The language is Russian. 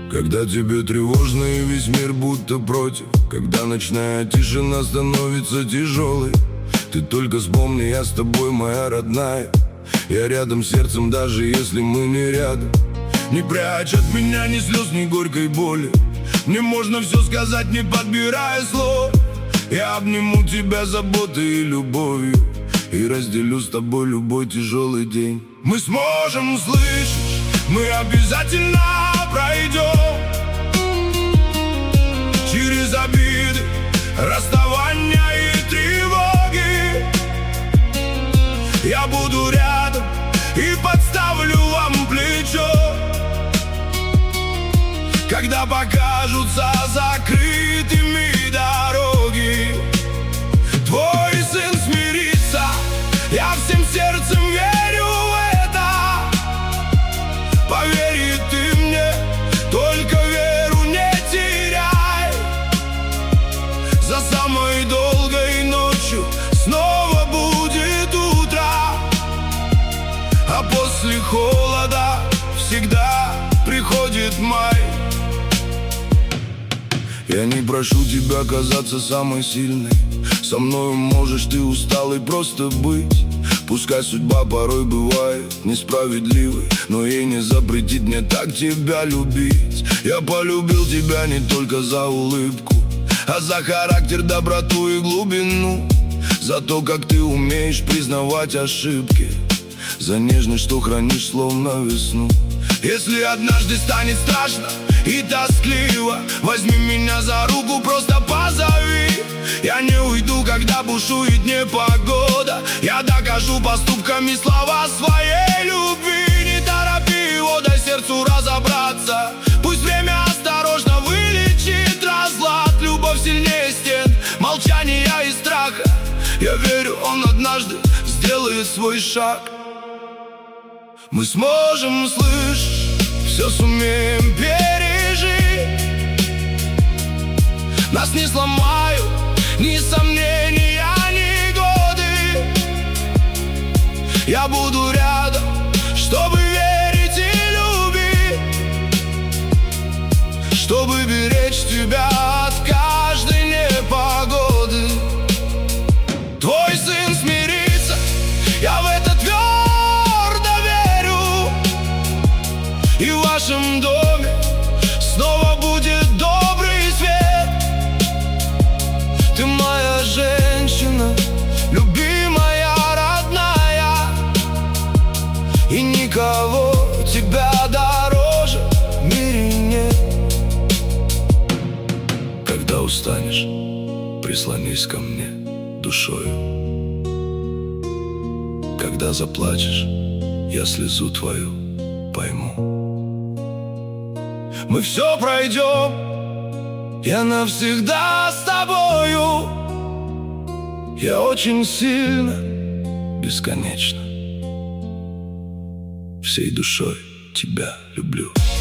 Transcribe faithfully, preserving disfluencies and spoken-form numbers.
Когда тебе тревожно и весь мир будто против, когда ночная тишина становится тяжелой, ты только вспомни, я с тобой, моя родная. Я рядом сердцем, даже если мы не рядом. Не прячь от меня ни слез, ни горькой боли. Мне можно все сказать, не подбирая слов. Я обниму тебя заботой и любовью и разделю с тобой любой тяжелый день. Мы сможем, слышишь, мы обязательно пройдем через обиды, расставания и тревоги. Я буду рядом и подставлю вам плечо, когда покажутся закрытыми дороги. Твой сын смирится, я всем сердцем верю в это. Поверь ты мне, только веру не теряй. За самой долгой ночью снова будет утро, а после холода всегда приходит май. Я не прошу тебя казаться самой сильной. Со мною можешь ты усталый просто быть. Пускай судьба порой бывает несправедливой, но ей не запретит мне так тебя любить. Я полюбил тебя не только за улыбку, а за характер, доброту и глубину. За то, как ты умеешь признавать ошибки, за нежность, что хранишь словно весну. Если однажды станет страшно и тоскливо, возьми меня за руку, просто позови. Я не уйду, когда бушует непогода. Я докажу поступками слова своей любви. Не торопи его, дай сердцу разобраться. Пусть время осторожно вылечит разлад. Любовь сильнее стен, молчания и страха. Я верю, он однажды сделает свой шаг. Мы сможем, слышь, все сумеем пережить. Нас не сломают ни сомнения, ни годы. Я буду рядом, чтобы верить и любить, чтобы беречь тебя от каждой непогоды. Твой сын смирится, я в это твердо верю. И в вашем доме снова будет добрый свет. Ты моя женщина, любимая, родная, и никого тебя дороже в мире нет. Когда устанешь, прислонись ко мне душою. Когда заплачешь, я слезу твою пойму. Мы все пройдем, я навсегда с тобою. Я очень сильно, бесконечно, всей душой тебя люблю.